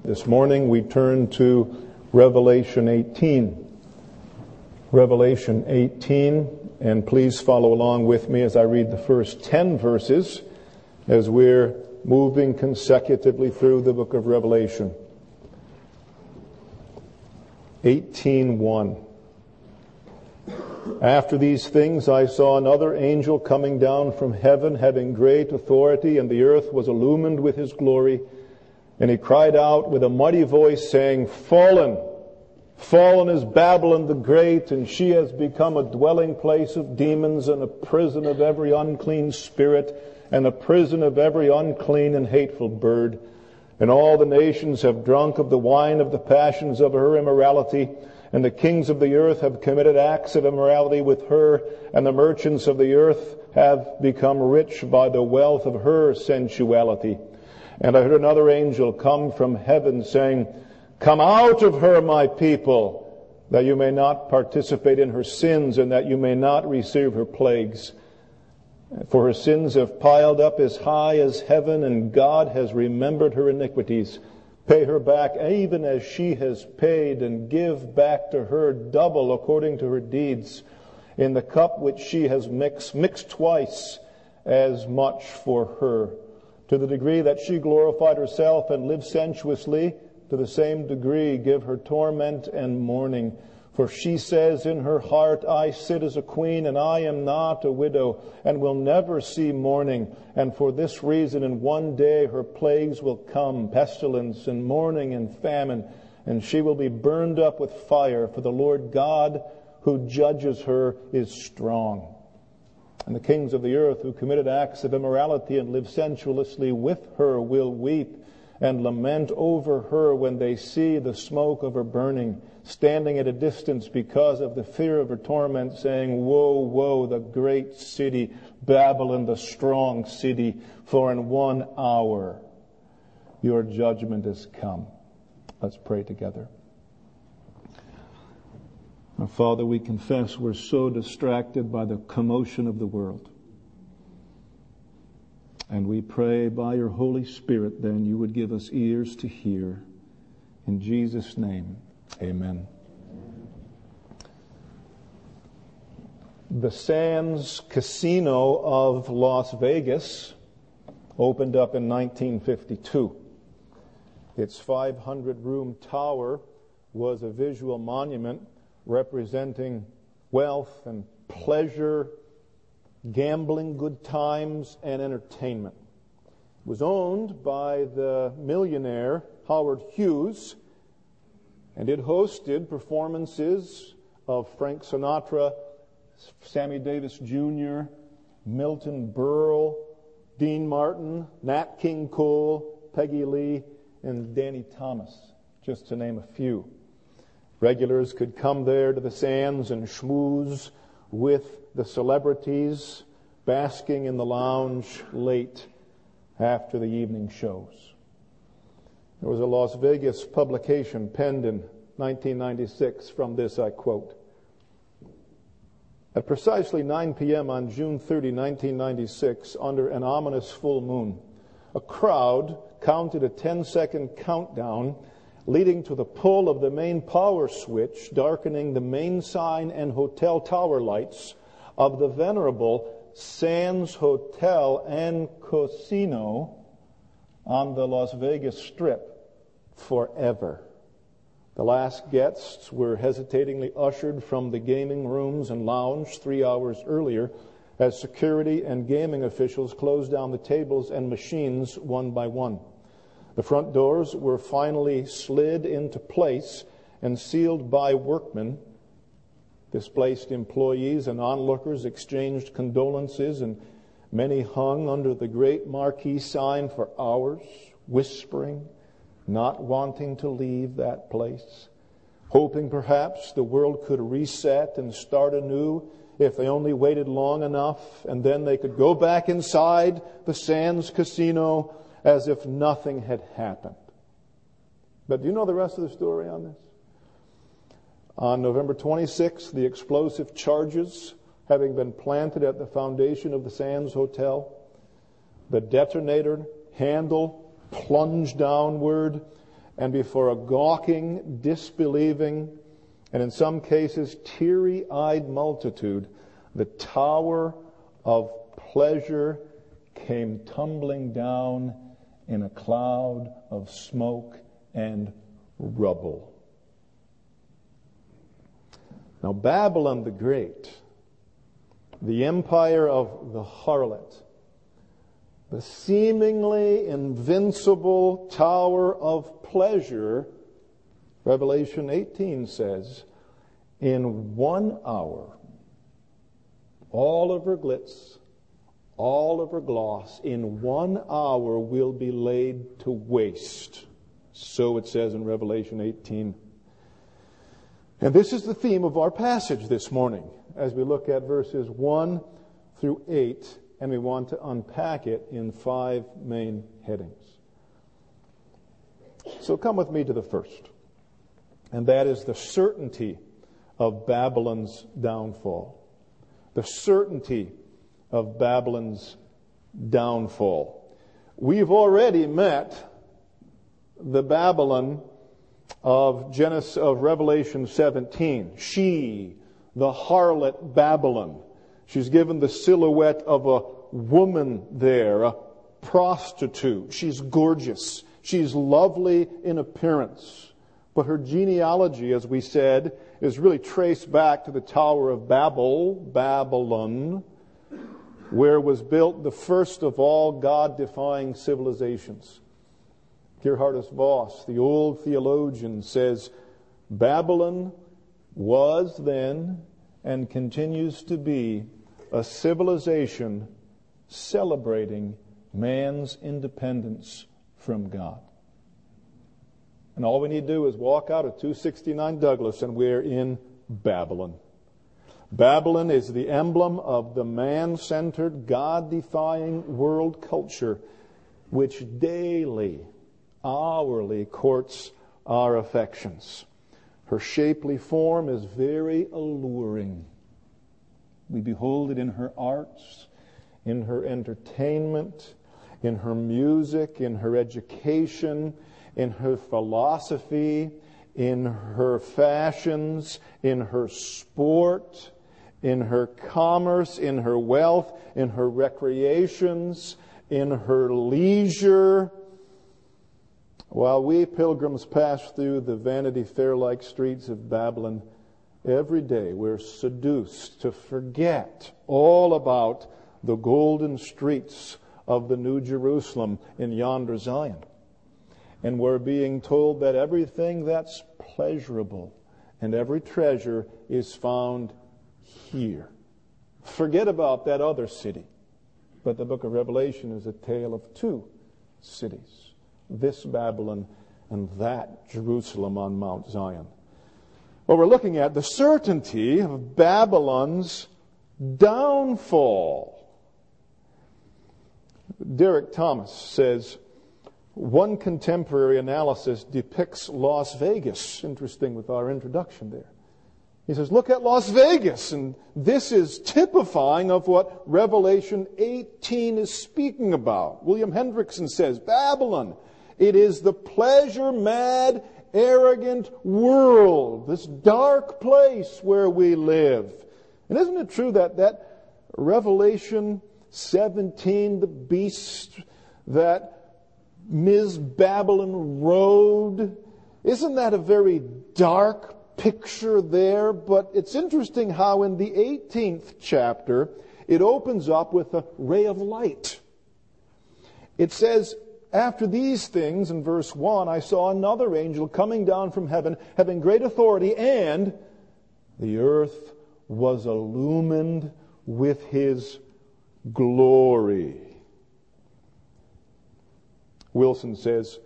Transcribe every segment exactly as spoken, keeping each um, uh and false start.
This morning we turn to Revelation eighteen. Revelation eighteen, and please follow along with me as I read the first ten verses as we're moving consecutively through the book of Revelation. eighteen one. After these things I saw another angel coming down from heaven, having great authority, and the earth was illumined with his glory. And he cried out with a mighty voice, saying, Fallen! Fallen is Babylon the Great, and she has become a dwelling place of demons, and a prison of every unclean spirit, and a prison of every unclean and hateful bird. And all the nations have drunk of the wine of the passions of her immorality, and the kings of the earth have committed acts of immorality with her, and the merchants of the earth have become rich by the wealth of her sensuality. And I heard another angel come from heaven, saying, Come out of her, my people, that you may not participate in her sins, and that you may not receive her plagues. For her sins have piled up as high as heaven, and God has remembered her iniquities. Pay her back even as she has paid, and give back to her double according to her deeds. In the cup which she has mixed, mix twice as much for her. To the degree that she glorified herself and lived sensuously, to the same degree give her torment and mourning. For she says in her heart, I sit as a queen, and I am not a widow, and will never see mourning. And for this reason in one day her plagues will come, pestilence and mourning and famine, and she will be burned up with fire, for the Lord God who judges her is strong. And the kings of the earth who committed acts of immorality and lived sensuously with her will weep and lament over her when they see the smoke of her burning, standing at a distance because of the fear of her torment, saying, Woe, woe, the great city, Babylon, the strong city, for in one hour your judgment has come. Let's pray together. Our Father, we confess we're so distracted by the commotion of the world. And we pray by your Holy Spirit, then, you would give us ears to hear. In Jesus' name, amen. The Sands Casino of Las Vegas opened up in nineteen fifty-two. Its five hundred room tower was a visual monument representing wealth and pleasure, gambling, good times, and entertainment. It was owned by the millionaire Howard Hughes, and it hosted performances of Frank Sinatra, Sammy Davis Junior, Milton Berle, Dean Martin, Nat King Cole, Peggy Lee, and Danny Thomas, just to name a few. Regulars could come there to the Sands and schmooze with the celebrities, basking in the lounge late after the evening shows. There was a Las Vegas publication penned in nineteen ninety-six. From this I quote, At precisely nine p.m. on June thirtieth, nineteen ninety-six, under an ominous full moon, a crowd counted a ten-second countdown leading to the pull of the main power switch, darkening the main sign and hotel tower lights of the venerable Sands Hotel and Casino on the Las Vegas Strip forever. The last guests were hesitatingly ushered from the gaming rooms and lounge three hours earlier as security and gaming officials closed down the tables and machines one by one. The front doors were finally slid into place and sealed by workmen. Displaced employees and onlookers exchanged condolences, and many hung under the great marquee sign for hours, whispering, not wanting to leave that place, hoping perhaps the world could reset and start anew if they only waited long enough, and then they could go back inside the Sands Casino as if nothing had happened. But do you know the rest of the story on this? On November twenty-sixth, the explosive charges having been planted at the foundation of the Sands Hotel, the detonator handle plunged downward, and before a gawking, disbelieving, and in some cases teary-eyed multitude, the tower of pleasure came tumbling down in a cloud of smoke and rubble. Now, Babylon the Great, the empire of the harlot, the seemingly invincible tower of pleasure, Revelation eighteen says, in one hour, all of her glitz, all of her gloss, in one hour will be laid to waste. So it says in Revelation eighteen. And this is the theme of our passage this morning as we look at verses one through eight, and we want to unpack it in five main headings. So come with me to the first, and that is the certainty of Babylon's downfall. The certainty of Babylon's downfall. We've already met the Babylon of Genesis, of Revelation seventeen. She, the harlot Babylon. She's given the silhouette of a woman there, a prostitute. She's gorgeous. She's lovely in appearance. But her genealogy, as we said, is really traced back to the Tower of Babel, Babylon, where was built the first of all God-defying civilizations. Gerhardus Voss, the old theologian, says, Babylon was then and continues to be a civilization celebrating man's independence from God. And all we need to do is walk out of two sixty-nine Douglas and we're in Babylon. Babylon is the emblem of the man-centered, God-defying world culture which daily, hourly courts our affections. Her shapely form is very alluring. We behold it in her arts, in her entertainment, in her music, in her education, in her philosophy, in her fashions, in her sport, in her commerce, in her wealth, in her recreations, in her leisure. While we pilgrims pass through the Vanity Fair-like streets of Babylon, every day we're seduced to forget all about the golden streets of the New Jerusalem in yonder Zion. And we're being told that everything that's pleasurable and every treasure is found here. Forget about that other city. But the book of Revelation is a tale of two cities. This Babylon and that Jerusalem on Mount Zion. Well, we're looking at the certainty of Babylon's downfall. Derek Thomas says, one contemporary analysis depicts Las Vegas. Interesting with our introduction there. He says, look at Las Vegas, and this is typifying of what Revelation eighteen is speaking about. William Hendrickson says, Babylon, it is the pleasure-mad, arrogant world, this dark place where we live. And isn't it true that that Revelation seventeen, the beast that Miz Babylon rode, isn't that a very dark picture there? But it's interesting how in the eighteenth chapter it opens up with a ray of light. It says, after these things, in verse one, I saw another angel coming down from heaven, having great authority, and the earth was illumined with his glory. Wilson says,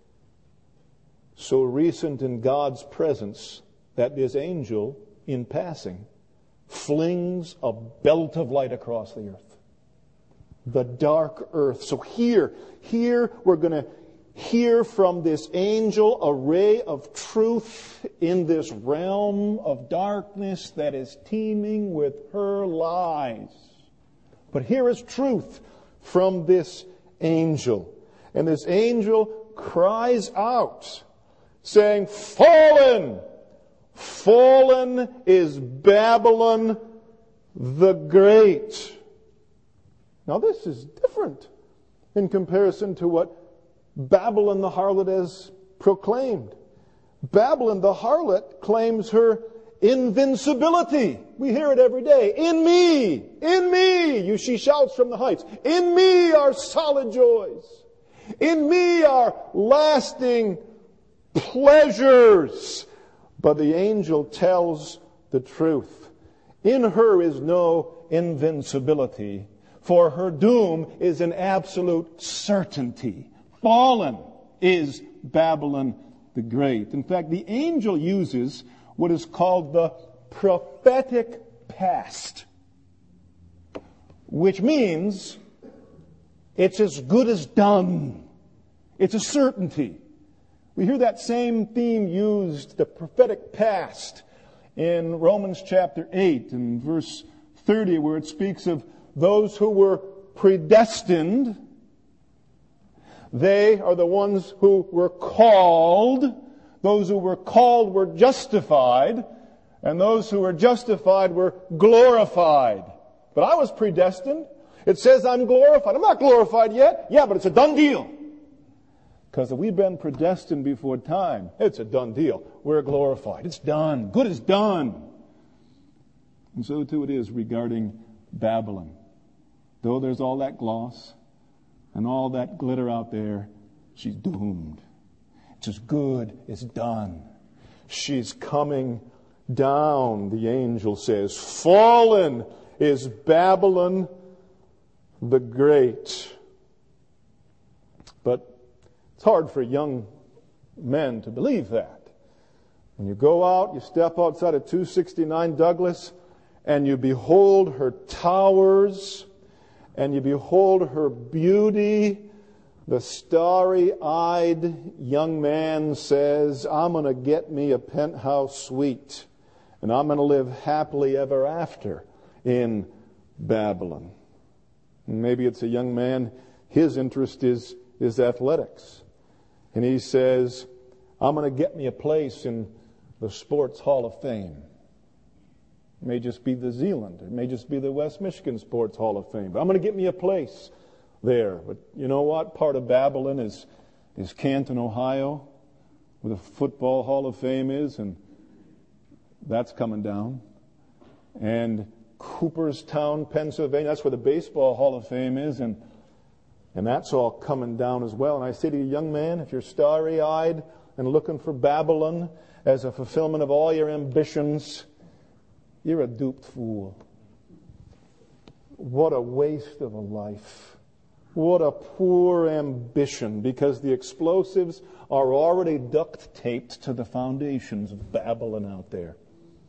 so recent in God's presence that this angel, in passing, flings a belt of light across the earth. The dark earth. So here, here we're going to hear from this angel a ray of truth in this realm of darkness that is teeming with her lies. But here is truth from this angel. And this angel cries out saying, fallen! Fallen is Babylon the Great. Now this is different in comparison to what Babylon the harlot has proclaimed. Babylon the harlot claims her invincibility. We hear it every day. In me, in me, you, she shouts from the heights. In me are solid joys. In me are lasting pleasures. But the angel tells the truth. In her is no invincibility, for her doom is an absolute certainty. Fallen is Babylon the Great. In fact, the angel uses what is called the prophetic past, which means it's as good as done. It's a certainty. We hear that same theme used, the prophetic past, in Romans chapter eight and verse thirty, where it speaks of those who were predestined. They are the ones who were called. Those who were called were justified, and those who were justified were glorified. But I was predestined. It says I'm glorified. I'm not glorified yet. Yeah, but it's a done deal. Because if we've been predestined before time, it's a done deal. We're glorified. It's done. Good is done. And so too it is regarding Babylon. Though there's all that gloss and all that glitter out there, she's doomed. It's as good as done. She's coming down, the angel says. Fallen is Babylon the Great. But it's hard for young men to believe that. When you go out, you step outside of two sixty-nine Douglas, and you behold her towers, and you behold her beauty, the starry-eyed young man says, I'm going to get me a penthouse suite, and I'm going to live happily ever after in Babylon. And maybe it's a young man, his interest is, is athletics. And he says, I'm going to get me a place in the Sports Hall of Fame. It may just be the Zeeland. It may just be the West Michigan Sports Hall of Fame. But I'm going to get me a place there. But you know what? Part of Babylon is, is Canton, Ohio, where the Football Hall of Fame is, and that's coming down. And Cooperstown, Pennsylvania, that's where the Baseball Hall of Fame is, and And that's all coming down as well. And I say to you, young man, if you're starry-eyed and looking for Babylon as a fulfillment of all your ambitions, you're a duped fool. What a waste of a life. What a poor ambition, because the explosives are already duct-taped to the foundations of Babylon out there.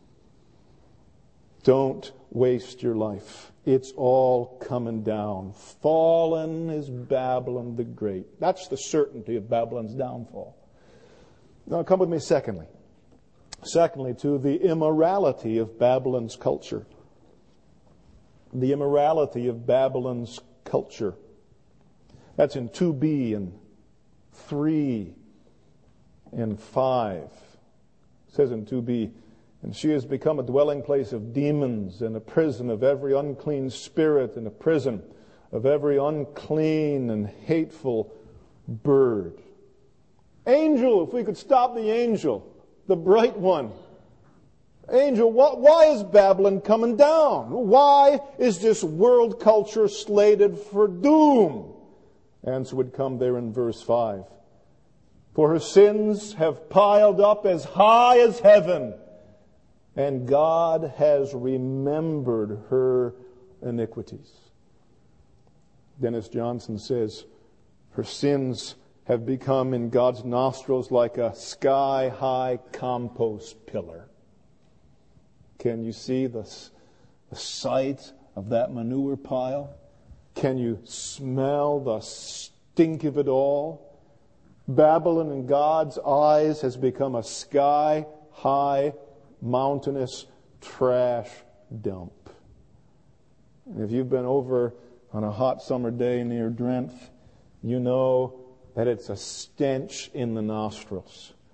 Don't waste your life. It's all coming down. Fallen is Babylon the Great. That's the certainty of Babylon's downfall. Now come with me secondly. Secondly, to the immorality of Babylon's culture. The immorality of Babylon's culture. That's in two B and three and five. It says in two B, and she has become a dwelling place of demons and a prison of every unclean spirit and a prison of every unclean and hateful bird. Angel, if we could stop the angel, the bright one. Angel, why is Babylon coming down? Why is this world culture slated for doom? Answer would come there in verse five. For her sins have piled up as high as heaven, and God has remembered her iniquities. Dennis Johnson says, her sins have become in God's nostrils like a sky-high compost pillar. Can you see the, the sight of that manure pile? Can you smell the stink of it all? Babylon in God's eyes has become a sky-high mountainous trash dump. And if you've been over on a hot summer day near Drenthe, you know that it's a stench in the nostrils.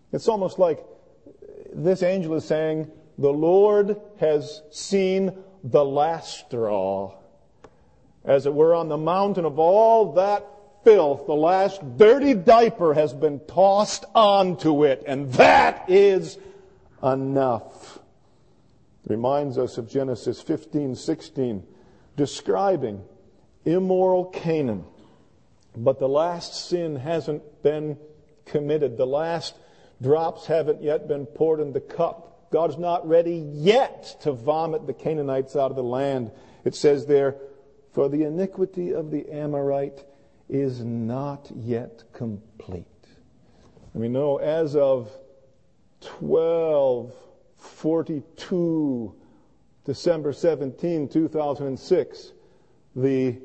It's almost like this angel is saying, the Lord has seen the last straw. As it were, on the mountain of all that filth, the last dirty diaper has been tossed onto it, and that is enough. It reminds us of Genesis fifteen sixteen, describing immoral Canaan. But the last sin hasn't been committed. The last drops haven't yet been poured in the cup. God's not ready yet to vomit the Canaanites out of the land. It says there, for the iniquity of the Amorite is not yet complete. And we know as of twelve forty-two, December seventeenth, two thousand six, the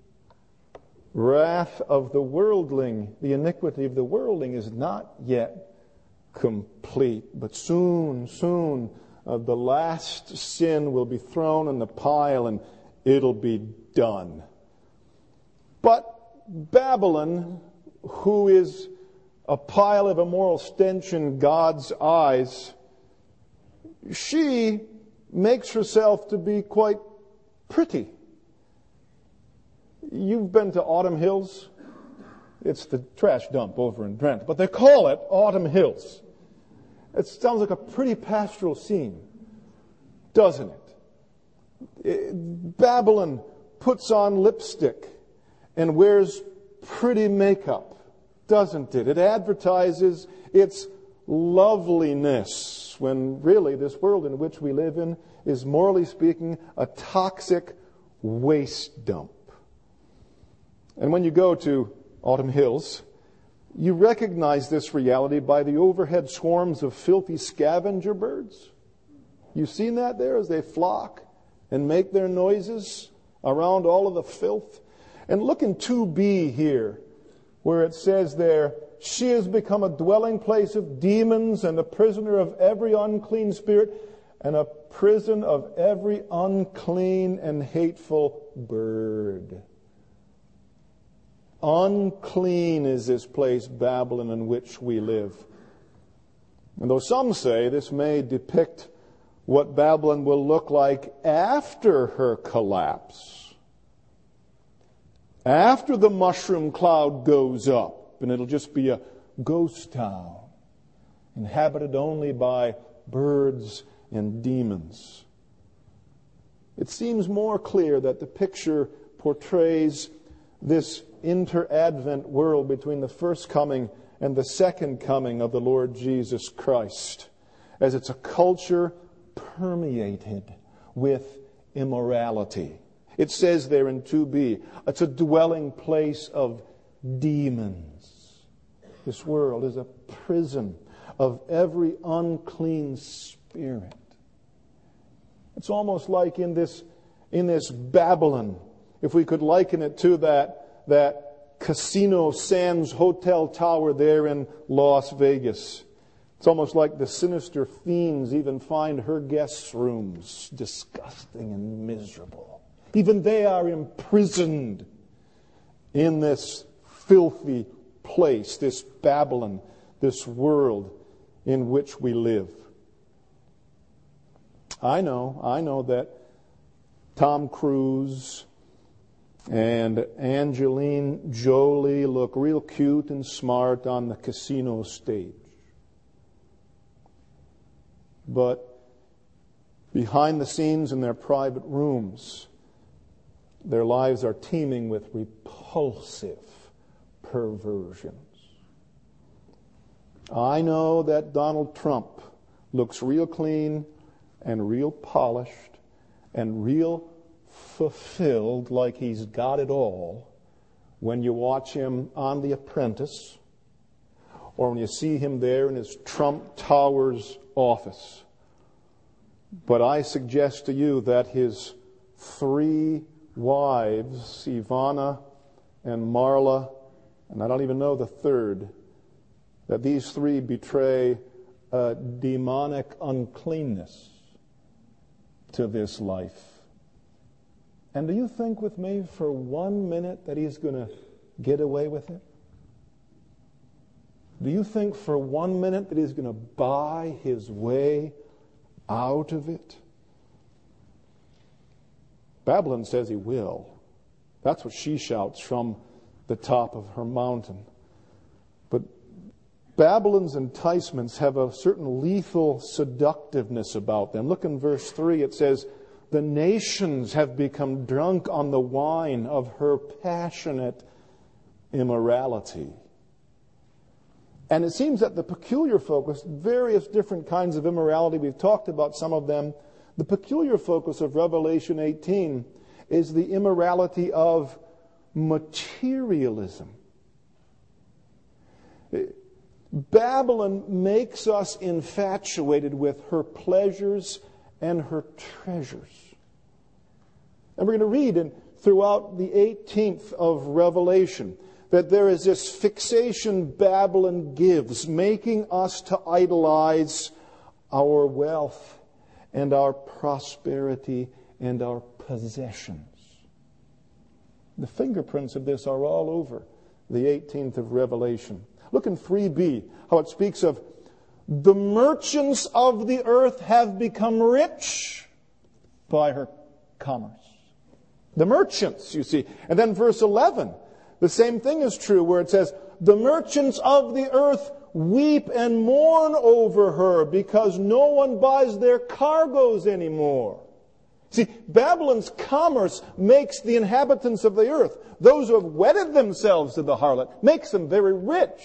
wrath of the worldling, the iniquity of the worldling is not yet complete. But soon, soon, uh, the last sin will be thrown in the pile and it'll be done. But Babylon, who is a pile of immoral stench in God's eyes, she makes herself to be quite pretty. You've been to Autumn Hills? It's the trash dump over in Brent, but they call it Autumn Hills. It sounds like a pretty pastoral scene, doesn't it? it Babylon puts on lipstick and wears pretty makeup, doesn't it? It advertises its loveliness when really this world in which we live in is, morally speaking, a toxic waste dump. And when you go to Autumn Hills, you recognize this reality by the overhead swarms of filthy scavenger birds. You've seen that there as they flock and make their noises around all of the filth. And look in two B here, where it says there, she has become a dwelling place of demons and a prisoner of every unclean spirit and a prison of every unclean and hateful bird. Unclean is this place, Babylon, in which we live. And though some say this may depict what Babylon will look like after her collapse, after the mushroom cloud goes up, and it'll just be a ghost town, inhabited only by birds and demons. It seems more clear that the picture portrays this inter-advent world between the first coming and the second coming of the Lord Jesus Christ, as it's a culture permeated with immorality. It says there in two B, it's a dwelling place of demons. This world is a prison of every unclean spirit. It's almost like in this, in this Babylon, if we could liken it to that that Casino Sands Hotel Tower there in Las Vegas. It's almost like the sinister fiends even find her guest rooms disgusting and miserable. Even they are imprisoned in this filthy place, this Babylon, this world in which we live. I know, I know that Tom Cruise and Angelina Jolie look real cute and smart on the casino stage. But behind the scenes in their private rooms, their lives are teeming with repulsive perversions. I know that Donald Trump looks real clean and real polished and real fulfilled, like he's got it all, when you watch him on The Apprentice or when you see him there in his Trump Towers office. But I suggest to you that his three wives, Ivana and Marla, and I don't even know the third, that these three betray a demonic uncleanness to this life. And do you think with me for one minute that he's going to get away with it? Do you think for one minute that he's going to buy his way out of it? Babylon says he will. That's what she shouts from the top of her mountain. But Babylon's enticements have a certain lethal seductiveness about them. Look in verse three. It says, the nations have become drunk on the wine of her passionate immorality. And it seems that the peculiar focus, various different kinds of immorality, we've talked about some of them. The peculiar focus of Revelation eighteen is the immorality of materialism. Babylon makes us infatuated with her pleasures and her treasures. And we're going to read in, throughout the eighteenth of Revelation that there is this fixation Babylon gives, making us to idolize our wealth and our prosperity and our possessions. The fingerprints of this are all over the eighteenth of Revelation. Look in three b, how it speaks of the merchants of the earth have become rich by her commerce. The merchants, you see. And then verse eleven, the same thing is true where it says, the merchants of the earth weep and mourn over her because no one buys their cargoes anymore. See, Babylon's commerce makes the inhabitants of the earth, those who have wedded themselves to the harlot, makes them very rich.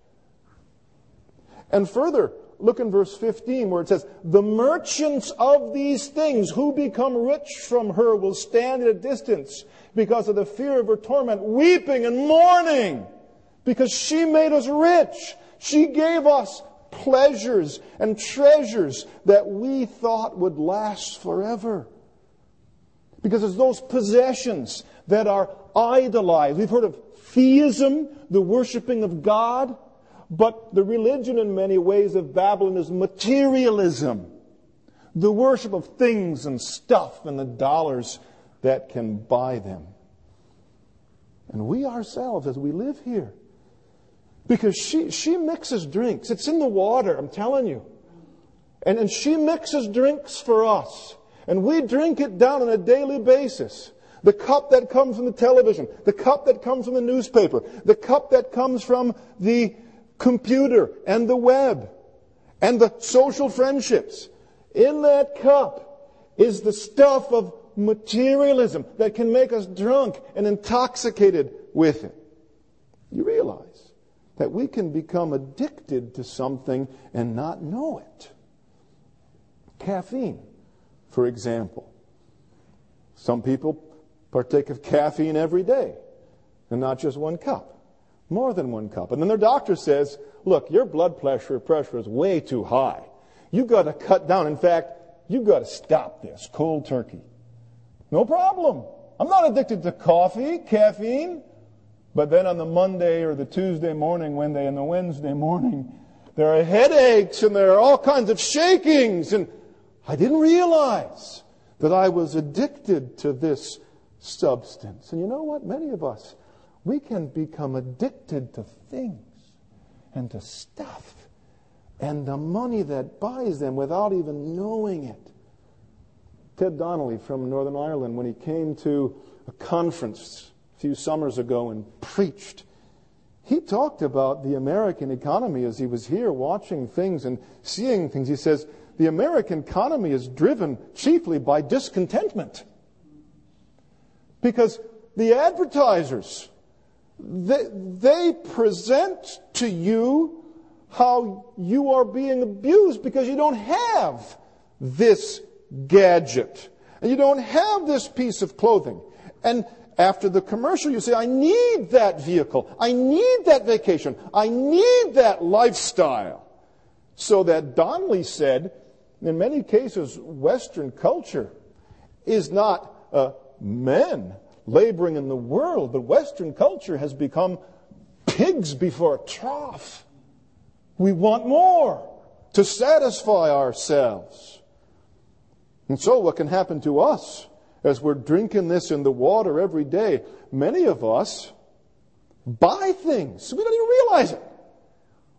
And further, look in verse fifteen where it says, the merchants of these things who become rich from her will stand at a distance because of the fear of her torment, weeping and mourning because she made us rich. She gave us pleasures and treasures that we thought would last forever. Because it's those possessions that are idolized. We've heard of theism, the worshiping of God. But the religion in many ways of Babylon is materialism. The worship of things and stuff and the dollars that can buy them. And we ourselves, as we live here, because she, she mixes drinks. It's in the water, I'm telling you. And, and she mixes drinks for us. And we drink it down on a daily basis. The cup that comes from the television, the cup that comes from the newspaper, the cup that comes from the computer and the web and the social friendships. In that cup is the stuff of materialism that can make us drunk and intoxicated with it. You realize that we can become addicted to something and not know it. Caffeine, for example. Some people partake of caffeine every day, and not just one cup. More than one cup. And then their doctor says, look, your blood pressure pressure is way too high. You've got to cut down. In fact, you've got to stop this cold turkey. No problem. I'm not addicted to coffee, caffeine. But then on the Monday or the Tuesday morning, when they, and the Wednesday morning, there are headaches and there are all kinds of shakings. And I didn't realize that I was addicted to this substance. And you know what? Many of us, we can become addicted to things and to stuff and the money that buys them without even knowing it. Ted Donnelly from Northern Ireland, when he came to a conference a few summers ago and preached, he talked about the American economy as he was here watching things and seeing things. He says, the American economy is driven chiefly by discontentment. Because the advertisers, They, they present to you how you are being abused because you don't have this gadget. And you don't have this piece of clothing. And after the commercial, you say, I need that vehicle. I need that vacation. I need that lifestyle. So that Donnelly said, in many cases, Western culture is not uh, men laboring in the world, but Western culture has become pigs before a trough. We want more to satisfy ourselves. And so what can happen to us as we're drinking this in the water every day? Many of us buy things. We don't even realize it.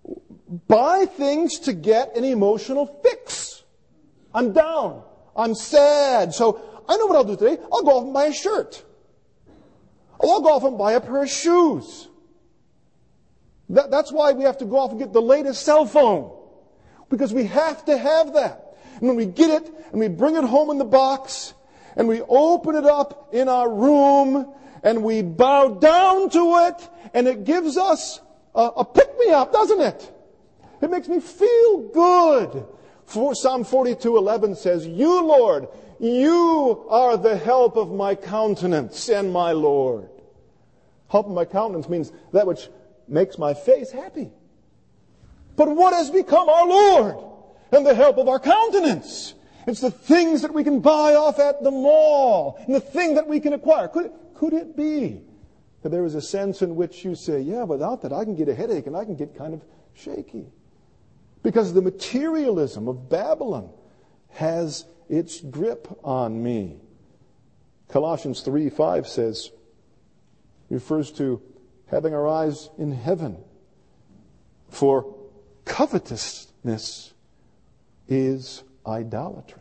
buy things to get an emotional fix. I'm down. I'm sad. So I know what I'll do today. I'll go off and buy a shirt. Oh, I'll go off and buy a pair of shoes. That, that's why we have to go off and get the latest cell phone. Because we have to have that. And when we get it and we bring it home in the box and we open it up in our room and we bow down to it and it gives us a, a pick-me-up, doesn't it? It makes me feel good. For Psalm forty-two eleven says, You, Lord, You are the help of my countenance and my Lord. Help of my countenance means that which makes my face happy. But what has become our Lord and the help of our countenance? It's the things that we can buy off at the mall and the thing that we can acquire. Could, could it be that there is a sense in which you say, yeah, without that I can get a headache and I can get kind of shaky? Because the materialism of Babylon has its grip on me. Colossians three five says, refers to having our eyes in heaven. For covetousness is idolatry.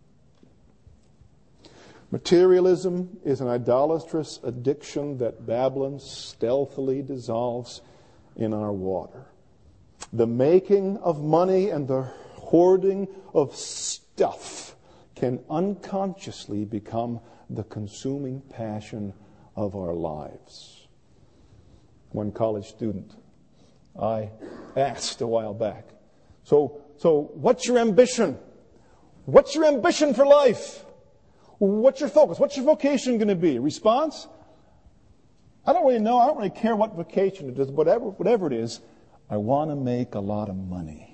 Materialism is an idolatrous addiction that Babylon stealthily dissolves in our water. The making of money and the hoarding of stuff can unconsciously become the consuming passion of our lives. One college student I asked a while back, so, so what's your ambition? What's your ambition for life? What's your focus? What's your vocation going to be? Response? I don't really know. I don't really care what vocation it is. Whatever, whatever it is, I want to make a lot of money.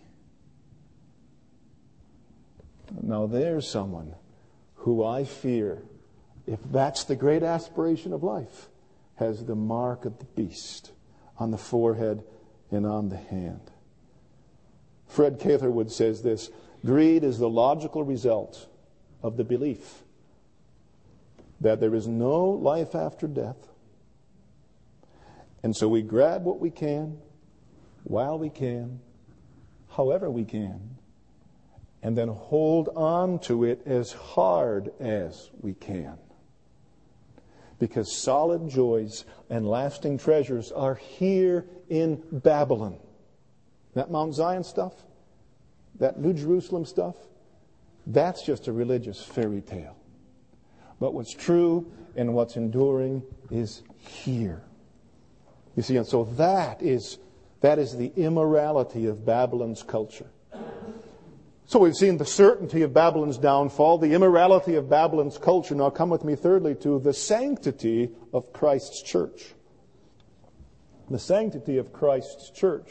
Now there's someone who I fear, if that's the great aspiration of life, has the mark of the beast on the forehead and on the hand. Fred Catherwood says this, greed is the logical result of the belief that there is no life after death. And so we grab what we can, while we can, however we can, and then hold on to it as hard as we can. Because solid joys and lasting treasures are here in Babylon. That Mount Zion stuff, that New Jerusalem stuff, that's just a religious fairy tale. But what's true and what's enduring is here. You see, and so that is, that is the immorality of Babylon's culture. So we've seen the certainty of Babylon's downfall, the immorality of Babylon's culture. Now come with me thirdly to the sanctity of Christ's church. The sanctity of Christ's church.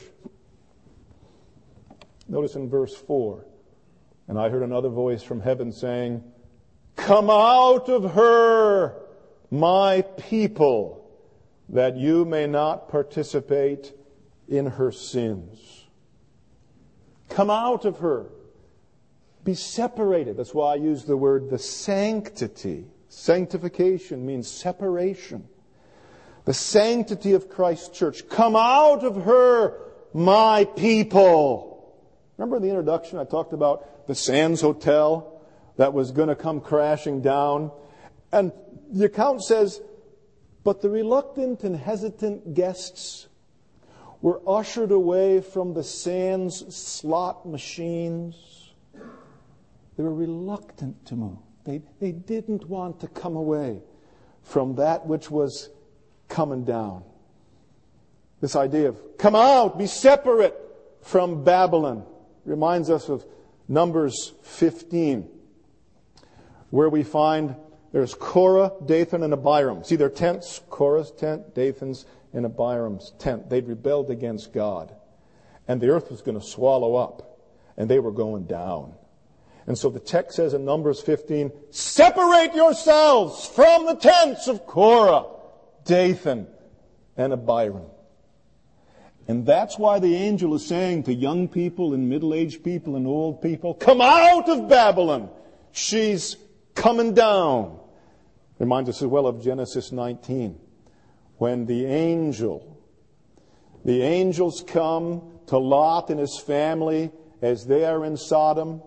Notice in verse four, and I heard another voice from heaven saying, Come out of her, my people, that you may not participate in her sins. Come out of her. Be separated. That's why I use the word the sanctity. Sanctification means separation. The sanctity of Christ's church. Come out of her, my people. Remember in the introduction I talked about the Sands Hotel that was going to come crashing down? And the account says, but the reluctant and hesitant guests were ushered away from the Sands slot machines. They were reluctant to move. They, they didn't want to come away from that which was coming down. This idea of come out, be separate from Babylon reminds us of Numbers fifteen, where we find there's Korah, Dathan, and Abiram. See their tents? Korah's tent, Dathan's, and Abiram's tent. They'd rebelled against God. And the earth was going to swallow up. And they were going down. And so the text says in Numbers fifteen, separate yourselves from the tents of Korah, Dathan, and Abiram. And that's why the angel is saying to young people and middle-aged people and old people, come out of Babylon. She's coming down. Reminds us as well of Genesis nineteen, when the angel, the angels come to Lot and his family as they are in Sodom.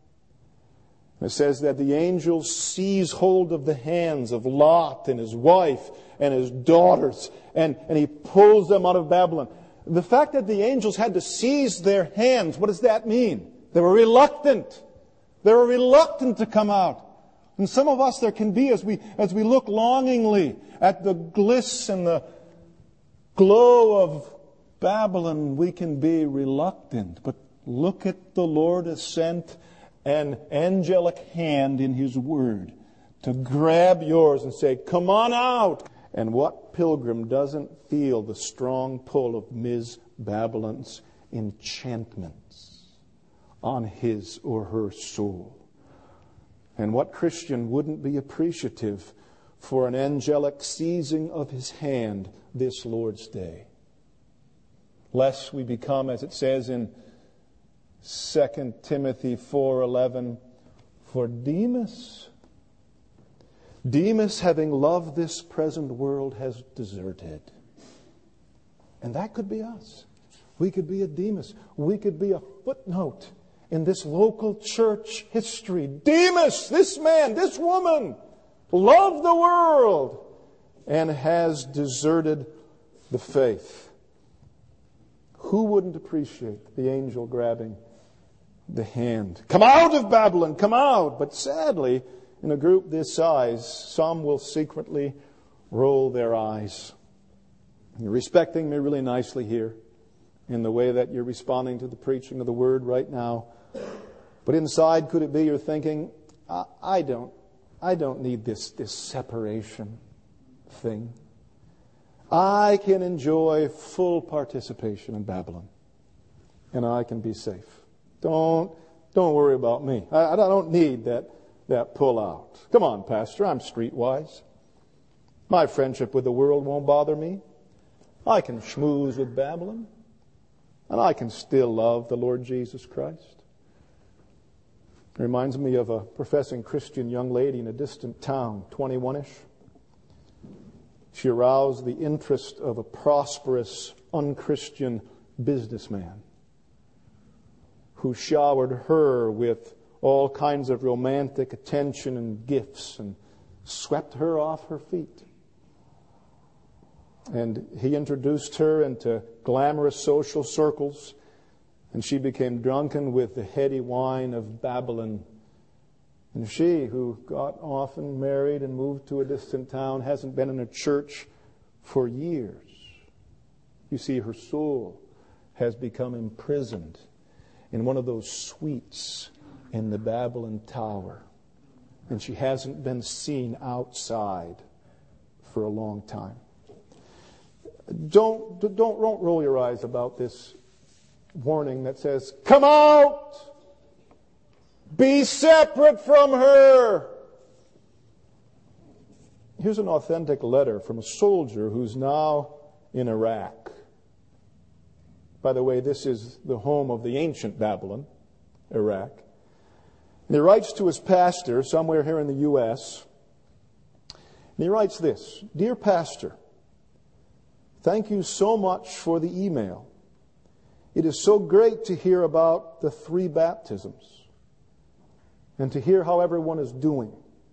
It says that the angel seized hold of the hands of Lot and his wife and his daughters, and, and he pulls them out of Babylon. The fact that the angels had to seize their hands, what does that mean? They were reluctant. They were reluctant to come out. And some of us there can be, as we as we look longingly at the gliss and the glow of Babylon, we can be reluctant. But look at the Lord has sent an angelic hand in His Word to grab yours and say, come on out. And what pilgrim doesn't feel the strong pull of Miz Babylon's enchantments on his or her soul? And what Christian wouldn't be appreciative for an angelic seizing of his hand this Lord's Day? Lest we become, as it says in Second Timothy four eleven, for Demas, Demas, having loved this present world, has deserted. And that could be us. We could be a Demas. We could be a footnote in this local church history. Demas, this man, this woman, loved the world and has deserted the faith. Who wouldn't appreciate the angel grabbing the hand? Come out of Babylon, come out. But sadly, in a group this size, some will secretly roll their eyes. You're respecting me really nicely here in the way that you're responding to the preaching of the Word right now. But inside, could it be you're thinking, I, I don't, I don't need this, this separation thing. I can enjoy full participation in Babylon, and I can be safe. Don't, don't worry about me. I, I don't need that, that pull out. Come on, Pastor, I'm streetwise. My friendship with the world won't bother me. I can schmooze with Babylon, and I can still love the Lord Jesus Christ. It reminds me of a professing Christian young lady in a distant town, twenty-one-ish. She aroused the interest of a prosperous, unchristian businessman who showered her with all kinds of romantic attention and gifts and swept her off her feet. And he introduced her into glamorous social circles, and she became drunken with the heady wine of Babylon. And she, who got often married and moved to a distant town, hasn't been in a church for years. You see, her soul has become imprisoned in one of those suites in the Babylon Tower. And she hasn't been seen outside for a long time. Don't, don't, don't roll your eyes about this warning that says, come out! Be separate from her! Here's an authentic letter from a soldier who's now in Iraq. By the way, this is the home of the ancient Babylon, Iraq. And he writes to his pastor somewhere here in the U S And he writes this, Dear Pastor, thank you so much for the email. It is so great to hear about the three baptisms and to hear how everyone is doing.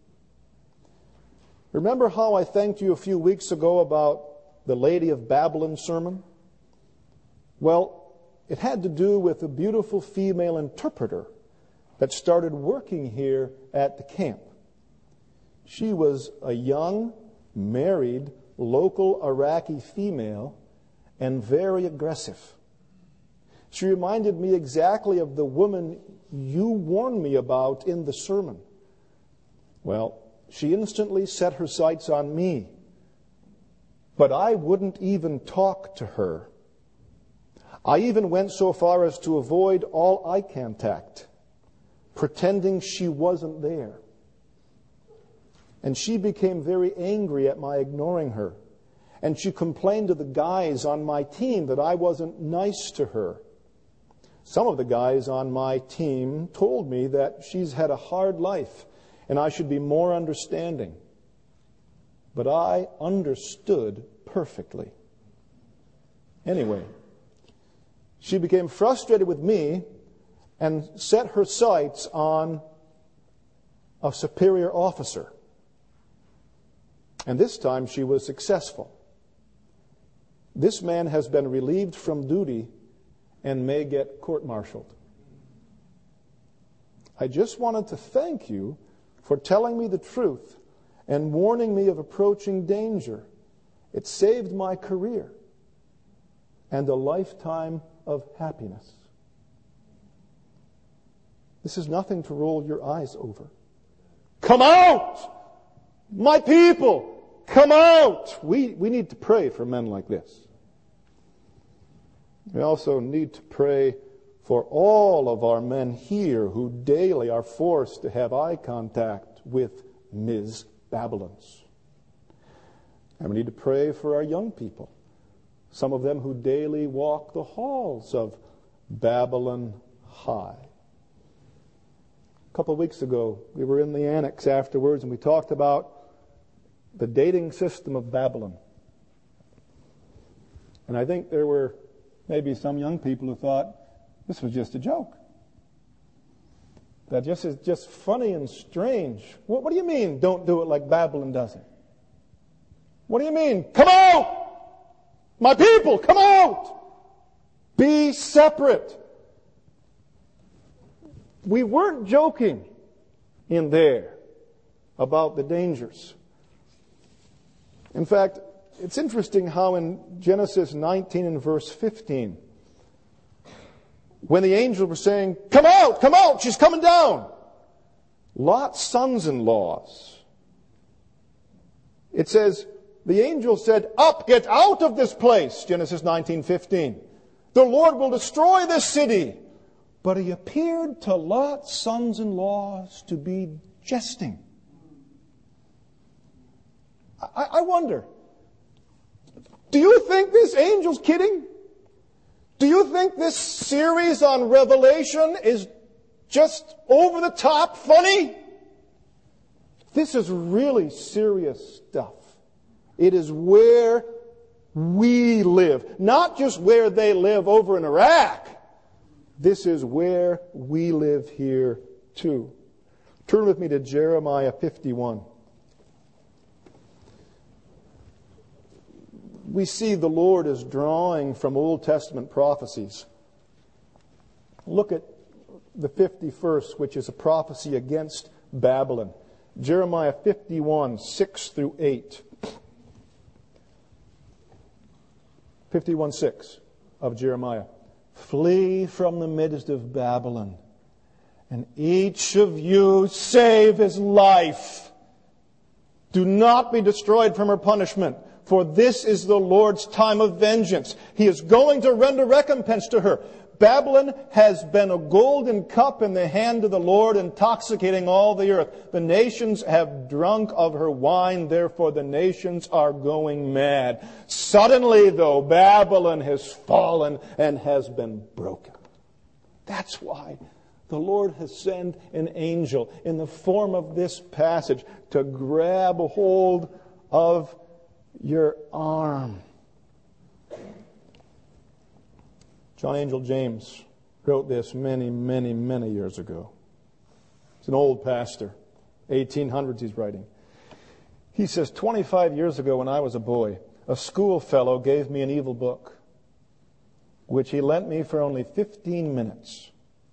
Remember how I thanked you a few weeks ago about the Lady of Babylon sermon? Well, it had to do with a beautiful female interpreter that started working here at the camp. She was a young, married, local Iraqi female and very aggressive. She reminded me exactly of the woman you warned me about in the sermon. Well, she instantly set her sights on me, but I wouldn't even talk to her. I even went so far as to avoid all eye contact, pretending she wasn't there. And she became very angry at my ignoring her. And she complained to the guys on my team that I wasn't nice to her. Some of the guys on my team told me that she's had a hard life and I should be more understanding. But I understood perfectly. Anyway, she became frustrated with me and set her sights on a superior officer. And this time she was successful. This man has been relieved from duty and may get court-martialed. I just wanted to thank you for telling me the truth and warning me of approaching danger. It saved my career and a lifetime of happiness. This is nothing to roll your eyes over. Come out! My people, come out! We, we need to pray for men like this. We also need to pray for all of our men here who daily are forced to have eye contact with Miz Babylons. And we need to pray for our young people, some of them who daily walk the halls of Babylon High. A couple of weeks ago, we were in the annex afterwards, and we talked about the dating system of Babylon. And I think there were maybe some young people who thought this was just a joke. That just is just funny and strange. What, what do you mean, don't do it like Babylon does it? What do you mean? Come out! My people, come out! Be separate. We weren't joking in there about the dangers. In fact, it's interesting how in Genesis nineteen and verse fifteen, when the angels were saying, come out, come out, she's coming down. Lot's sons-in-laws. It says, the angel said, up, get out of this place, Genesis nineteen fifteen. The Lord will destroy this city. But he appeared to Lot's sons-in-laws to be jesting. I, I wonder, do you think this angel's kidding? Do you think this series on Revelation is just over the top funny? This is really serious stuff. It is where we live, not just where they live over in Iraq. This is where we live here too. Turn with me to Jeremiah fifty-one. We see the Lord is drawing from Old Testament prophecies. Look at the fifty-first, which is a prophecy against Babylon. Jeremiah fifty-one, six through eight. fifty-one, six of Jeremiah. Flee from the midst of Babylon, and each of you save his life. Do not be destroyed from her punishment, for this is the Lord's time of vengeance. He is going to render recompense to her. Babylon has been a golden cup in the hand of the Lord, intoxicating all the earth. The nations have drunk of her wine, therefore the nations are going mad. Suddenly, though, Babylon has fallen and has been broken. That's why the Lord has sent an angel in the form of this passage to grab a hold of your arm. John Angel James wrote this many, many, many years ago. He's an old pastor. eighteen hundreds he's writing. He says, twenty-five years ago when I was a boy, a schoolfellow gave me an evil book, which he lent me for only fifteen minutes.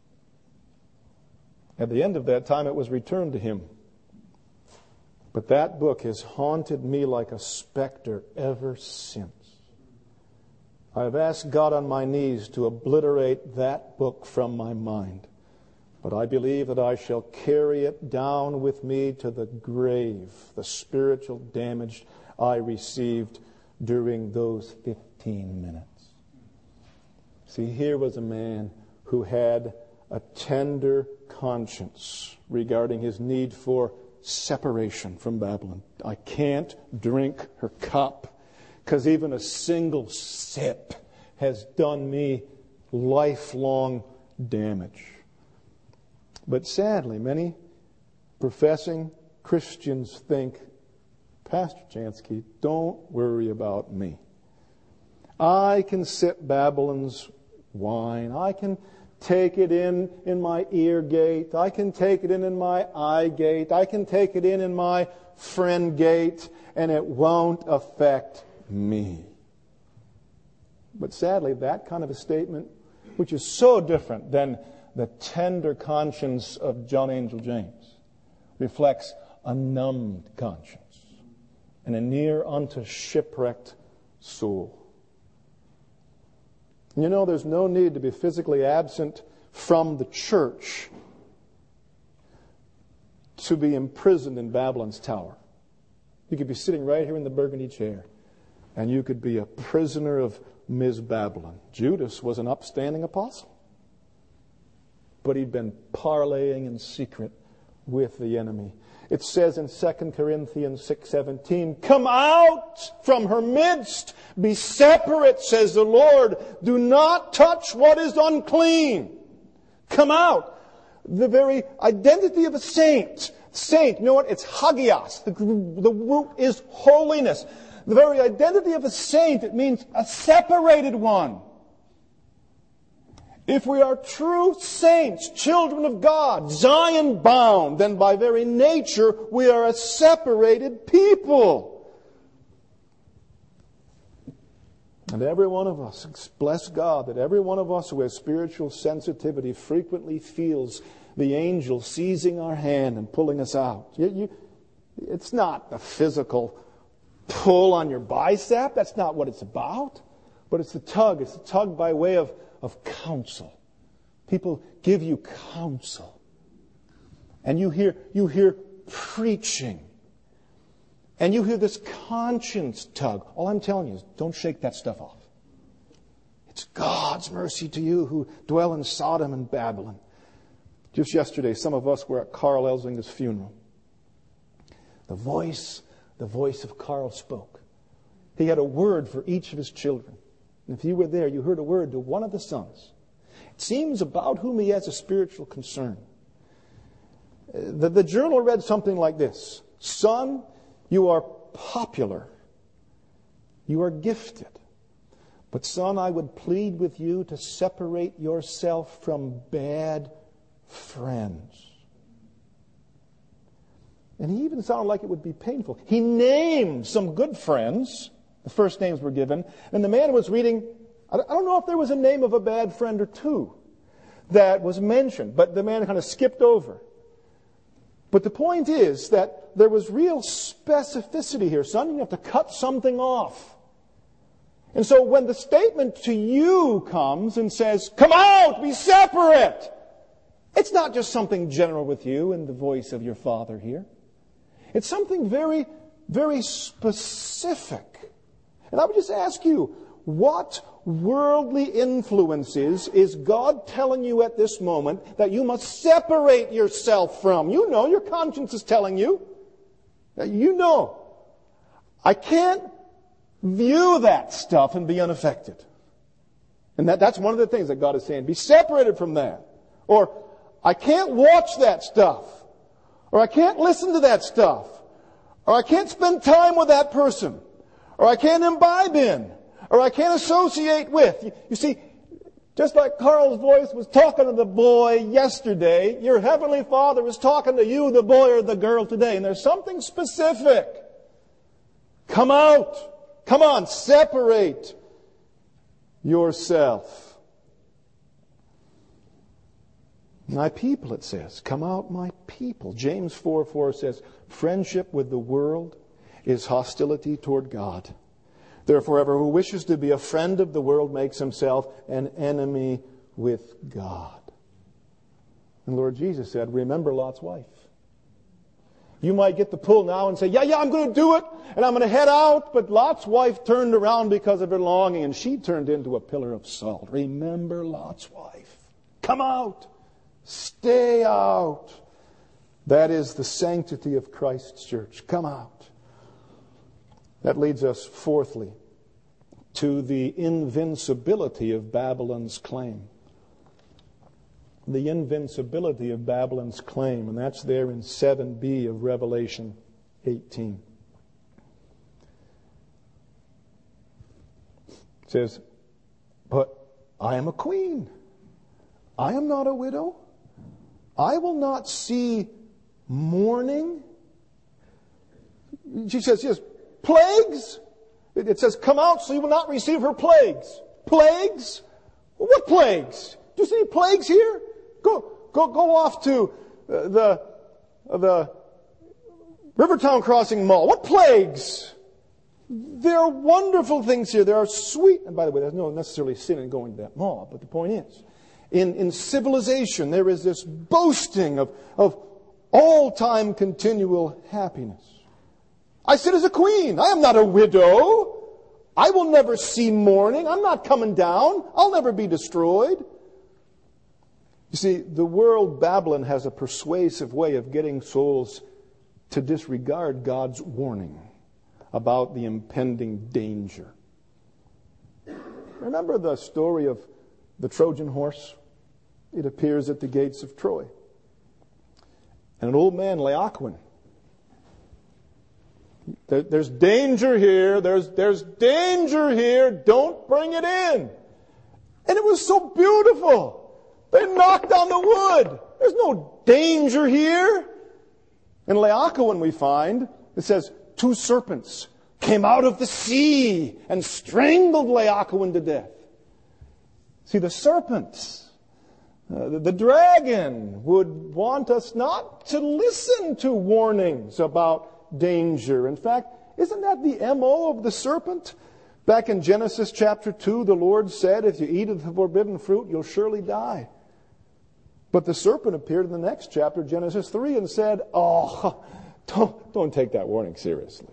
At the end of that time, it was returned to him. But that book has haunted me like a specter ever since. I have asked God on my knees to obliterate that book from my mind. But I believe that I shall carry it down with me to the grave, the spiritual damage I received during those fifteen minutes. See, here was a man who had a tender conscience regarding his need for separation from Babylon. I can't drink her cup, because even a single sip has done me lifelong damage. But sadly, many professing Christians think, Pastor Jansky, don't worry about me. I can sit Babylon's wine. I can take it in in my ear gate. I can take it in in my eye gate. I can take it in in my friend gate, and it won't affect me. But sadly, that kind of a statement, which is so different than the tender conscience of John Angel James, reflects a numbed conscience and a near unto shipwrecked soul. You know, there's no need to be physically absent from the church to be imprisoned in Babylon's tower. You could be sitting right here in the burgundy chair, and you could be a prisoner of Miz Babylon. Judas was an upstanding apostle, but he'd been parlaying in secret with the enemy. It says in Second Corinthians six seventeen, "Come out from her midst, be separate, says the Lord. Do not touch what is unclean." Come out. The very identity of a saint. Saint, you know what? It's hagios. The, the root is holiness. The very identity of a saint, it means a separated one. If we are true saints, children of God, Zion bound, then by very nature we are a separated people. And every one of us, bless God, that every one of us who has spiritual sensitivity frequently feels the angel seizing our hand and pulling us out. You, you, it's not a physical pull on your bicep. That's not what it's about. But it's the tug. It's the tug by way of, of counsel. People give you counsel. And you hear, you hear preaching. And you hear this conscience tug. All I'm telling you is don't shake that stuff off. It's God's mercy to you who dwell in Sodom and Babylon. Just yesterday, some of us were at Carl Elzinger's funeral. The voice, the voice of Carl spoke. He had a word for each of his children. And if you were there, you heard a word to one of the sons. It seems about whom he has a spiritual concern. The, the journal read something like this: "Son, you are popular. You are gifted. But son, I would plead with you to separate yourself from bad friends." And he even sounded like it would be painful. He named some good friends. The first names were given. And the man was reading, I don't know if there was a name of a bad friend or two that was mentioned, but the man kind of skipped over. But the point is that there was real specificity here. Son, you have to cut something off. And so when the statement to you comes and says, "Come out, be separate," it's not just something general with you in the voice of your Father here. It's something very, very specific. And I would just ask you, what worldly influences is God telling you at this moment that you must separate yourself from? You know, your conscience is telling you. You know. I can't view that stuff and be unaffected. And that, that's one of the things that God is saying. Be separated from that. Or, I can't watch that stuff. Or I can't listen to that stuff. Or I can't spend time with that person. Or I can't imbibe in. Or I can't associate with. You, you see, just like Carl's voice was talking to the boy yesterday, your Heavenly Father is talking to you, the boy or the girl, today. And there's something specific. Come out. Come on, separate yourself. My people, it says. Come out, my people. James four four says, friendship with the world is hostility toward God. Therefore, whoever who wishes to be a friend of the world makes himself an enemy with God. And Lord Jesus said, remember Lot's wife. You might get the pull now and say, yeah, yeah, I'm going to do it, and I'm going to head out. But Lot's wife turned around because of her longing, and she turned into a pillar of salt. Remember Lot's wife. Come out. Stay out. That is the sanctity of Christ's church. Come out. That leads us, fourthly, to the invincibility of Babylon's claim. The invincibility of Babylon's claim, and that's there in seven b of Revelation eighteen. It says, but I am a queen. I am not a widow. I will not see mourning. She says, yes, plagues. It says, come out so you will not receive her plagues. Plagues? What plagues? Do you see plagues here? Go, go, go off to uh, the, uh, the Rivertown Crossing Mall. What plagues? There are wonderful things here. There are sweet, and by the way, there's no necessarily sin in going to that mall, but the point is, in, in civilization, there is this boasting of, of all-time continual happiness. I sit as a queen. I am not a widow. I will never see mourning. I'm not coming down. I'll never be destroyed. You see, the world, Babylon, has a persuasive way of getting souls to disregard God's warning about the impending danger. Remember the story of the Trojan horse? It appears at the gates of Troy. And an old man, Laocoon. There, there's danger here. There's, there's danger here. Don't bring it in. And it was so beautiful. They knocked on the wood. There's no danger here. In Laocoon we find, it says, two serpents came out of the sea and strangled Laocoon to death. See, the serpents, uh, the, the dragon would want us not to listen to warnings about danger. In fact, isn't that the M O of the serpent? Back in Genesis chapter two, the Lord said, if you eat of the forbidden fruit, you'll surely die. But the serpent appeared in the next chapter, Genesis three, and said, oh, don't, don't take that warning seriously.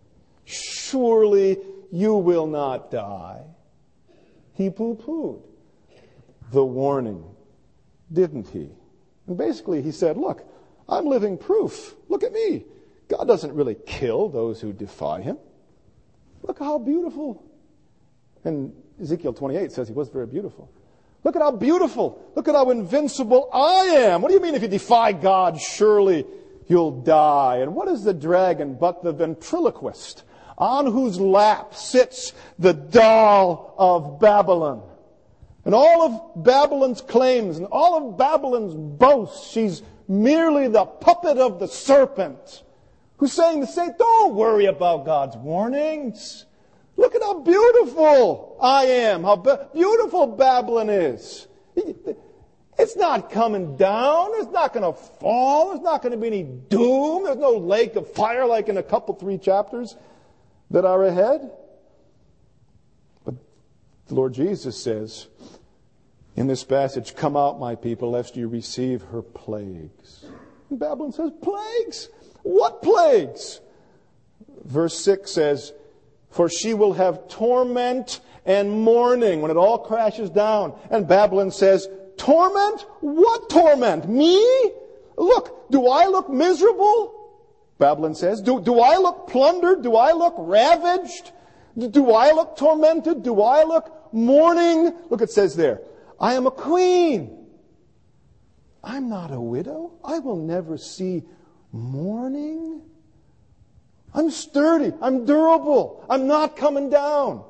Surely you will not die. He poo-pooed the warning, didn't he? And basically he said, look, I'm living proof. Look at me. God doesn't really kill those who defy him. Look how beautiful. And Ezekiel twenty-eight says he was very beautiful. Look at how beautiful. Look at how invincible I am. What do you mean if you defy God, surely you'll die? And what is the dragon but the ventriloquist on whose lap sits the doll of Babylon? And all of Babylon's claims and all of Babylon's boasts, she's merely the puppet of the serpent who's saying to say, don't worry about God's warnings. Look at how beautiful I am, how be- beautiful Babylon is. It's not coming down. It's not going to fall. There's not going to be any doom. There's no lake of fire like in a couple, three chapters that are ahead. But the Lord Jesus says in this passage, come out, my people, lest you receive her plagues. And Babylon says, plagues? What plagues? Verse six says, for she will have torment and mourning when it all crashes down. And Babylon says, torment? What torment? Me? Look, do I look miserable? Babylon says, do, do I look plundered? Do I look ravaged? Do I look tormented? Do I look mourning? Look, it says there, I am a queen. I'm not a widow. I will never see mourning. I'm sturdy. I'm durable. I'm not coming down.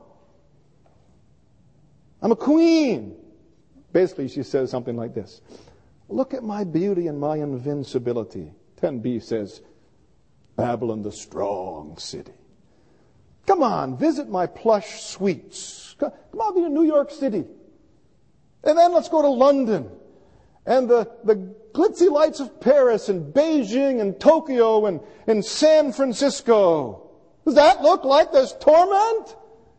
I'm a queen. Basically, she says something like this. Look at my beauty and my invincibility. ten b says, Babylon, the strong city. Come on, visit my plush suites. Come on to New York City. And then let's go to London. And the, the glitzy lights of Paris and Beijing and Tokyo and, and San Francisco. Does that look like there's torment?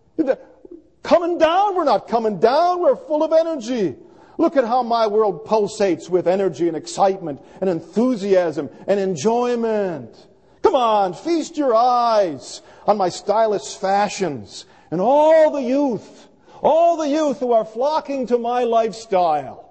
Coming down? We're not coming down. We're full of energy. Look at how my world pulsates with energy and excitement and enthusiasm and enjoyment. Come on, feast your eyes on my stylish fashions and all the youth, all the youth who are flocking to my lifestyle.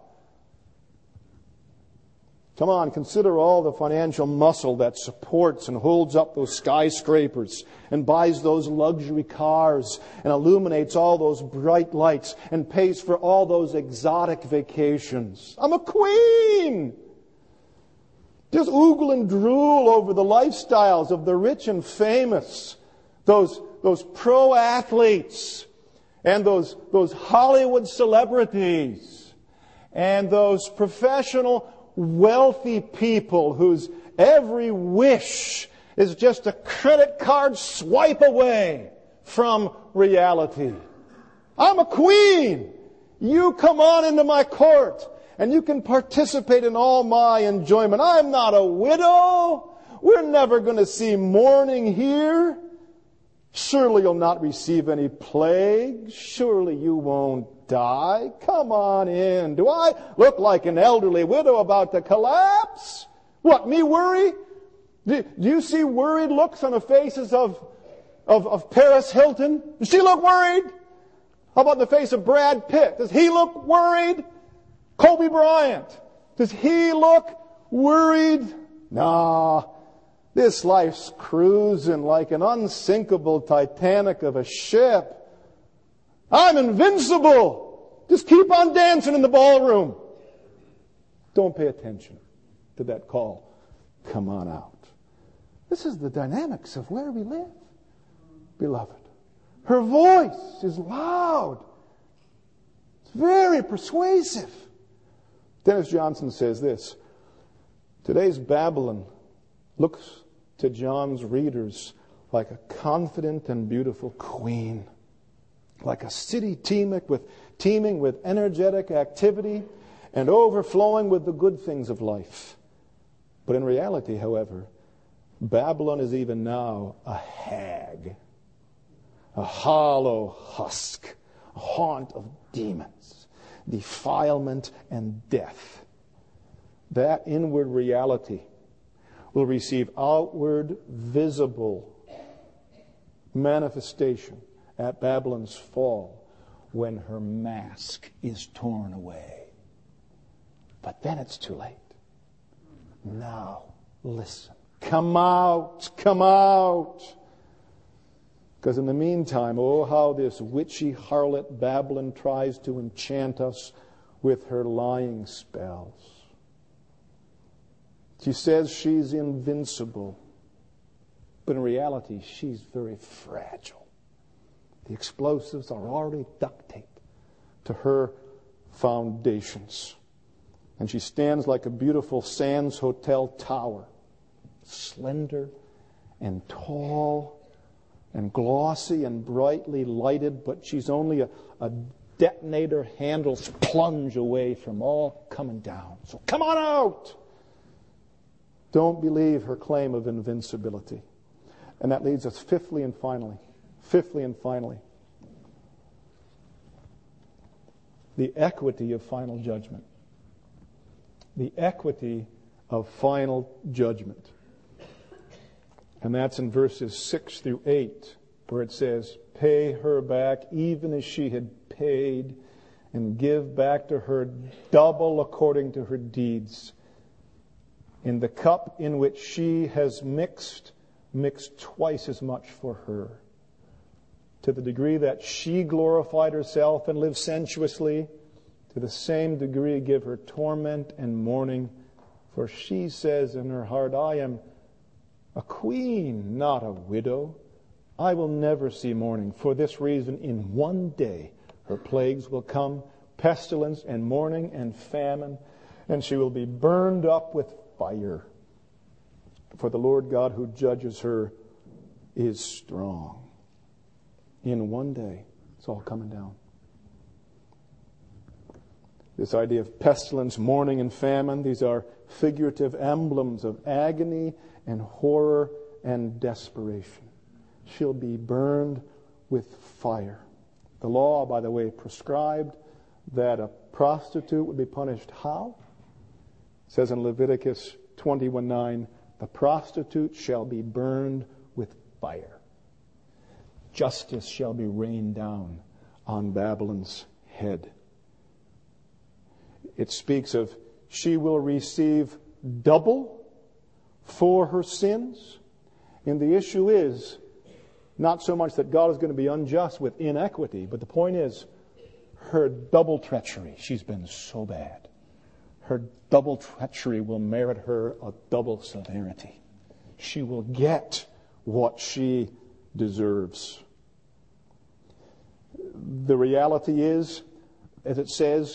Come on, consider all the financial muscle that supports and holds up those skyscrapers and buys those luxury cars and illuminates all those bright lights and pays for all those exotic vacations. I'm a queen! Just oogle and drool over the lifestyles of the rich and famous, those, those pro athletes and those, those Hollywood celebrities and those professional wealthy people whose every wish is just a credit card swipe away from reality. I'm a queen. You come on into my court and you can participate in all my enjoyment. I'm not a widow. We're never going to see mourning here. Surely you'll not receive any plague. Surely you won't die. Come on in. Do I look like an elderly widow about to collapse? What, me worry? Do, do you see worried looks on the faces of, of, of Paris Hilton? Does she look worried? How about the face of Brad Pitt? Does he look worried? Kobe Bryant, does he look worried? Nah. This life's cruising like an unsinkable Titanic of a ship. I'm invincible. Just keep on dancing in the ballroom. Don't pay attention to that call. Come on out. This is the dynamics of where we live, beloved. Her voice is loud. It's very persuasive. Dennis Johnson says this: today's Babylon looks to John's readers like a confident and beautiful queen, like a city teeming with, teeming with energetic activity and overflowing with the good things of life. But in reality, however, Babylon is even now a hag, a hollow husk, a haunt of demons, defilement and death. That inward reality will receive outward, visible manifestation at Babylon's fall when her mask is torn away. But then it's too late. Now, listen. Come out, come out. Because in the meantime, oh, how this witchy harlot Babylon tries to enchant us with her lying spells. She says she's invincible, but in reality, she's very fragile. The explosives are already duct taped to her foundations. And she stands like a beautiful Sands Hotel tower, slender and tall and glossy and brightly lighted, but she's only a, a detonator handle's plunge away from all coming down. So come on out! Don't believe her claim of invincibility. And that leads us fifthly and finally, fifthly and finally, the equity of final judgment. The equity of final judgment. And that's in verses six through eight, where it says, pay her back even as she had paid, and give back to her double according to her deeds. In the cup in which she has mixed, mix twice as much for her. To the degree that she glorified herself and lived sensuously, to the same degree give her torment and mourning. For she says in her heart, I am a queen, not a widow. I will never see mourning. For this reason, in one day her plagues will come, pestilence and mourning and famine, and she will be burned up with fire. For the Lord God who judges her is strong. In one day, it's all coming down. This idea of pestilence, mourning, and famine, these are figurative emblems of agony and horror and desperation. She'll be burned with fire. The law, by the way, prescribed that a prostitute would be punished how? It says in Leviticus twenty-one nine, the prostitute shall be burned with fire. Justice shall be rained down on Babylon's head. It speaks of she will receive double for her sins. And the issue is not so much that God is going to be unjust with inequity, but the point is her double treachery. She's been so bad. Her double treachery will merit her a double severity. She will get what she deserves. the reality is, as it says,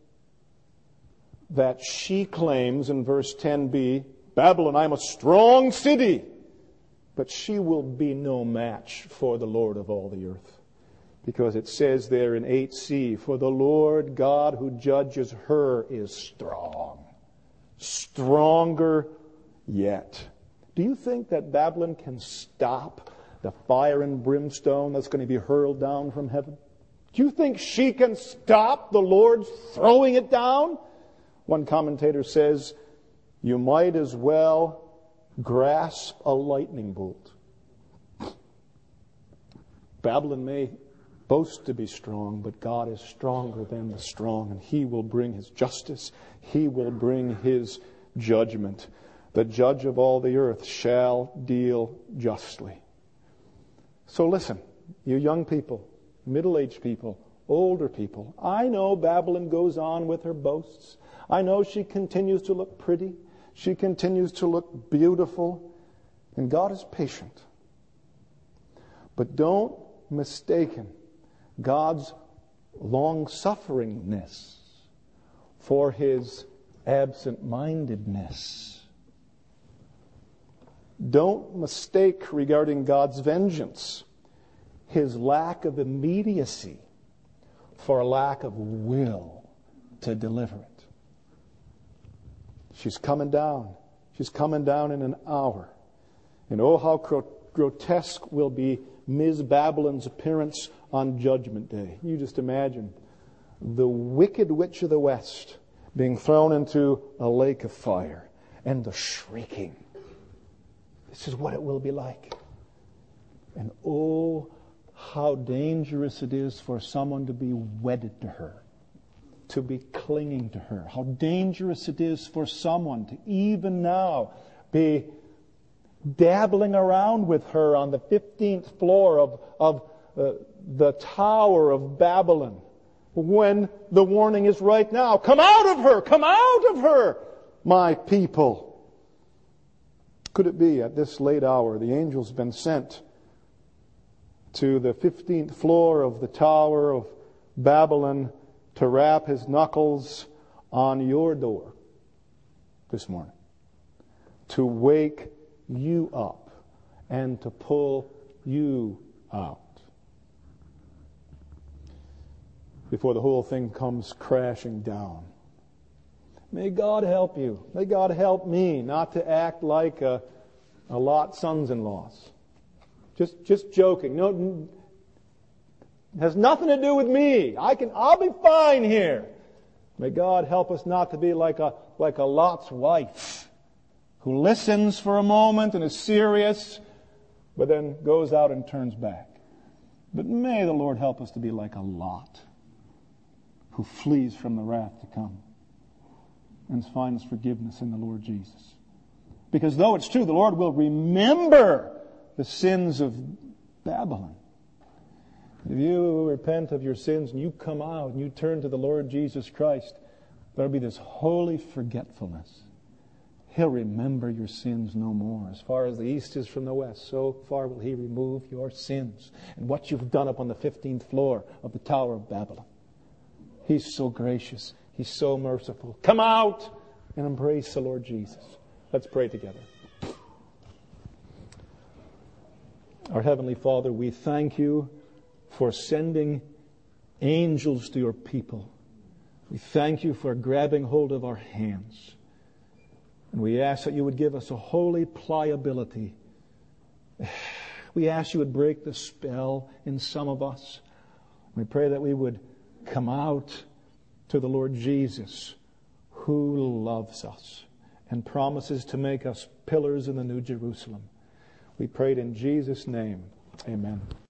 that she claims in verse ten b, Babylon, I am a strong city, but she will be no match for the Lord of all the earth. Because it says there in eight c, for the Lord God who judges her is strong. Stronger yet. Do you think that Babylon can stop the fire and brimstone that's going to be hurled down from heaven? Do you think she can stop the Lord throwing it down? One commentator says, you might as well grasp a lightning bolt. Babylon may boast to be strong, but God is stronger than the strong, and He will bring His justice. He will bring His judgment. The judge of all the earth shall deal justly. So listen, you young people, middle-aged people, older people, I know Babylon goes on with her boasts. I know she continues to look pretty. She continues to look beautiful. And God is patient. But don't mistake God's long-sufferingness for His absent-mindedness. Don't mistake regarding God's vengeance His lack of immediacy for a lack of will to deliver it. She's coming down. She's coming down in an hour. And oh, how grotesque will be Miz Babylon's appearance on Judgment Day. You just imagine the wicked witch of the West being thrown into a lake of fire and the shrieking. This is what it will be like. And oh, how dangerous it is for someone to be wedded to her, to be clinging to her. How dangerous it is for someone to even now be dabbling around with her on the fifteenth floor of, of uh, the Tower of Babylon, when the warning is right now, come out of her, come out of her, my people. Could it be at this late hour the angel's been sent to the fifteenth floor of the Tower of Babylon to rap his knuckles on your door this morning, to wake you up and to pull you out before the whole thing comes crashing down? May God help you. May God help me not to act like a, a Lot sons-in-laws. Just, just joking. No, it has nothing to do with me. I can, I'll be fine here. May God help us not to be like a, like a Lot's wife, who listens for a moment and is serious, but then goes out and turns back. But may the Lord help us to be like a Lot, who flees from the wrath to come and finds forgiveness in the Lord Jesus. Because though it's true, the Lord will remember the sins of Babylon. If you repent of your sins and you come out and you turn to the Lord Jesus Christ, there'll be this holy forgetfulness. He'll remember your sins no more. As far as the east is from the west, so far will He remove your sins and what you've done up on the fifteenth floor of the Tower of Babylon. He's so gracious. He's so merciful. Come out and embrace the Lord Jesus. Let's pray together. Our Heavenly Father, we thank You for sending angels to Your people. We thank You for grabbing hold of our hands. And we ask that You would give us a holy pliability. We ask You would break the spell in some of us. We pray that we would come out to the Lord Jesus, who loves us and promises to make us pillars in the New Jerusalem. We prayed in Jesus' name. Amen.